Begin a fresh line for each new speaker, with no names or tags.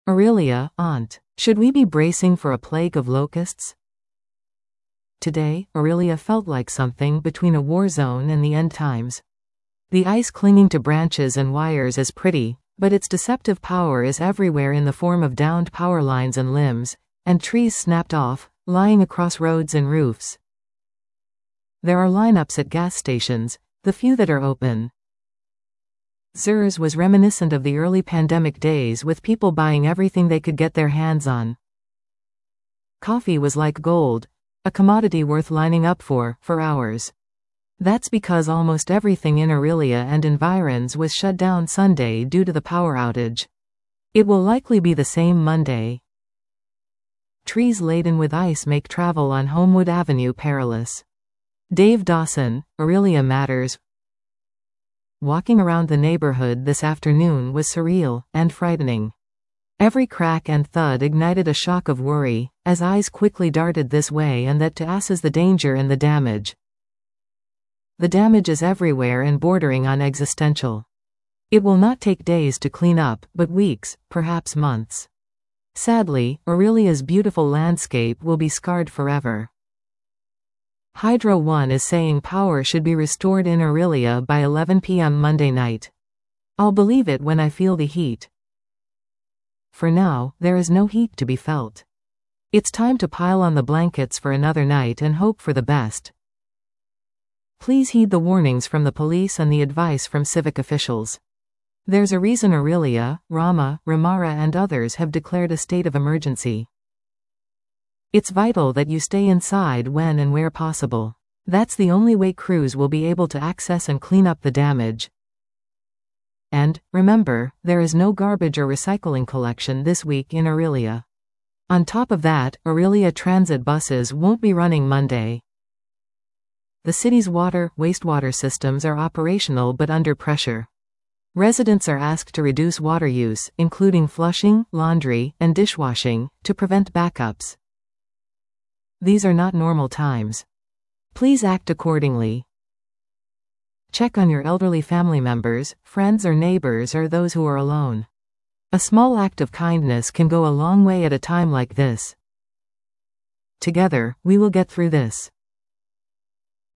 Aurelia, aunt. Should we be bracing for a plague of locusts? Today, Aurelia felt like something between a war zone and the end times. The ice clinging to branches and wires is pretty, but its deceptive power is everywhere in the form of downed power lines and limbs, and trees snapped off, lying across roads and roofs. There are lineups at gas stations, the few that are open. Zers was reminiscent of the early pandemic days, with people buying everything they could get their hands on. Coffee was like gold, a commodity worth lining up for hours. That's because almost everything in Aurelia and environs was shut down Sunday due to the power outage. It will likely be the same Monday. Trees laden with ice make travel on Homewood Avenue perilous. Dave Dawson, Aurelia Matters. Walking around the neighborhood this afternoon was surreal and frightening. Every crack and thud ignited a shock of worry, as eyes quickly darted this way and that to assess the danger and the damage. The damage is everywhere and bordering on existential. It will not take days to clean up, but weeks, perhaps months. Sadly, Aurelia's beautiful landscape will be scarred forever. Hydro One is saying power should be restored in Aurelia by 11 p.m. Monday night. I'll believe it when I feel the heat. For now, there is no heat to be felt. It's time to pile on the blankets for another night and hope for the best. Please heed the warnings from the police and the advice from civic officials. There's a reason Aurelia, Rama, Ramara and others have declared a state of emergency. It's vital that you stay inside when and where possible. That's the only way crews will be able to access and clean up the damage. And, remember, there is no garbage or recycling collection this week in Aurelia. On top of that, Aurelia Transit buses won't be running Monday. The city's wastewater systems are operational but under pressure. Residents are asked to reduce water use, including flushing, laundry, and dishwashing, to prevent backups. These are not normal times. Please act accordingly. Check on your elderly family members, friends or neighbors or those who are alone. A small act of kindness can go a long way at a time like this. Together, we will get through this.